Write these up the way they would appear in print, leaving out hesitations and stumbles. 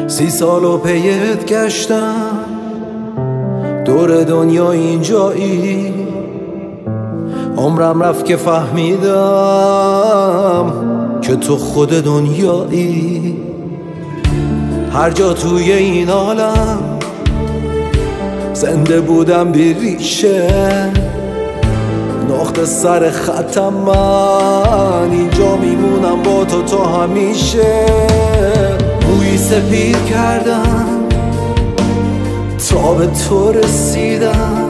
30 سال و پیت گشتم دور دنیا اینجایی، عمرم رفت که فهمیدم که تو خود دنیایی. هر جا توی این عالم زنده بودم بی ریشه، نقطه سر خطم من اینجا میمونم با تو همیشه. موی سپید کردم تا به تو رسیدم،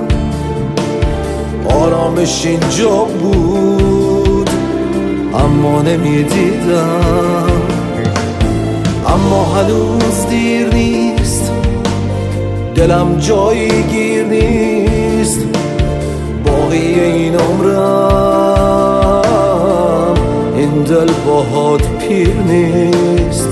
آرامش اینجا بود اما نمیدیدم. اما هنوز دیر نیست، دلم جایی گیر نیست، باقی این عمرم این دل باهات پیر نیست.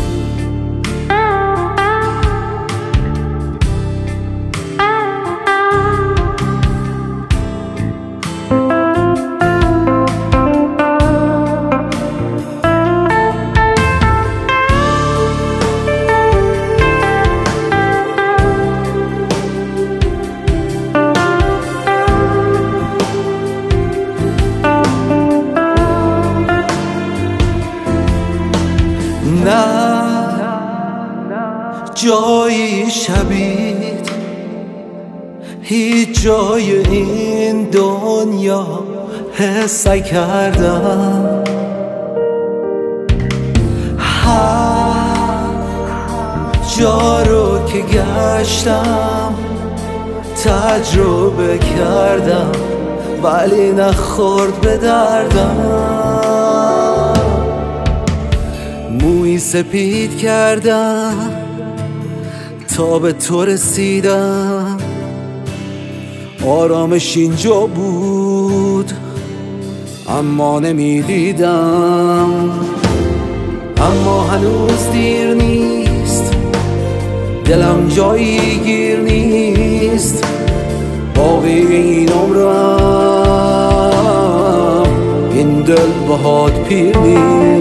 نه جایی شبیه هیچ جای این دنیا حس کردم. هر جا رو که گشتم تجربه کردم ولی نخورد به دردم. موی سپید کردم تا به تو رسیدم، آرامش اینجا بود اما نمیدیدم. اما هنوز دیر نیست، دلم جایی گیر نیست، باقی این عمرم این دل باهات پیر نیست.